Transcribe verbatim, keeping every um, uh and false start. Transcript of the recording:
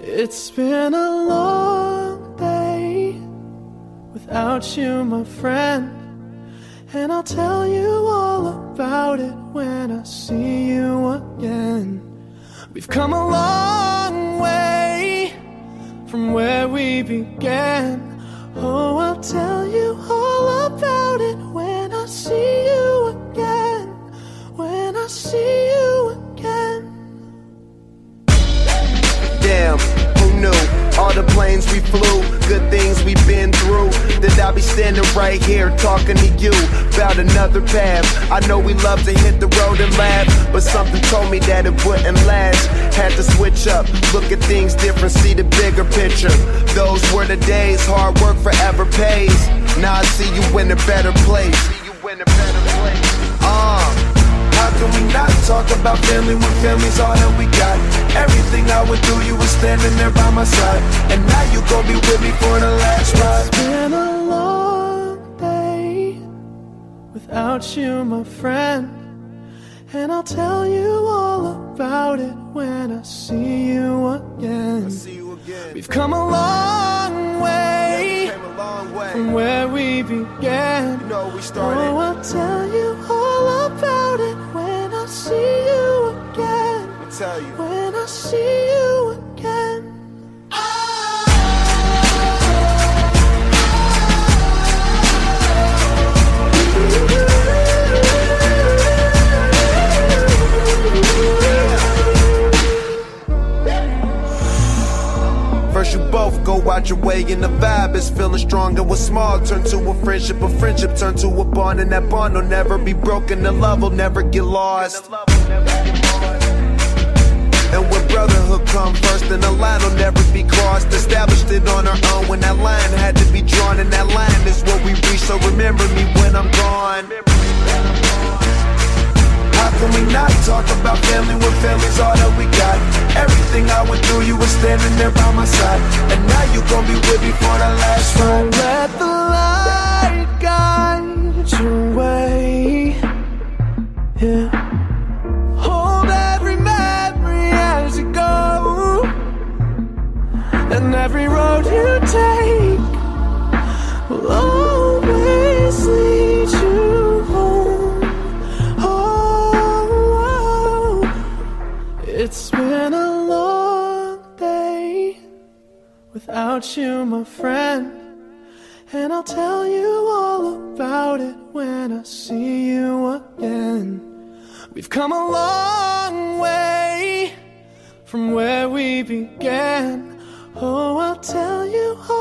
It's been a long day without you, my friend, and I'll tell you all about it when I see you again. We've come a long way from where we began. Oh, I'll tell you all about it when I see you again. When I see you again. Damn, who knew? All the planes we flew, good things we've been through. That I'll be standing right here talking to you about another path. I know we love to hit the road and laugh, but something told me that it wouldn't last. Had to switch up, look at things different, see the bigger picture. Those were the days, hard work forever pays. Now I see you in a better place. See you in a better place. Uh How can we not talk about family when family's all that we got? Everything I would do, you were standing there by my side, and now you gon' be with me for the last ride. It's been a long day without you, my friend, and I'll tell you all about it when I see you again. I see you again. We've come a long way, yeah, we came a long way from where we began. You know we started. Oh, I'll tell you all about it when I see you again. I'll tell you. When I see you again. First you both go out your way and the vibe is feeling strong. And what's small turn to a friendship, a friendship turn to a bond, and that bond will never be broken, the love will never get lost. And when brotherhood come first, then the line will never be crossed. Established it on our own when that line had to be drawn, and that line is what we reach, so remember me when I'm gone. How can we not talk about family when family's all that we got? Everything I went through, you were standing there by my side, and now you gon' be with me for the last ride. So let the light guide your way, yeah. Hold every memory as you go, and every road you take will always lead you home. Oh, it's been a long day without you, my friend, and I'll tell you all about it when I see you again. We've come a long way from where we began. Oh, I'll tell you all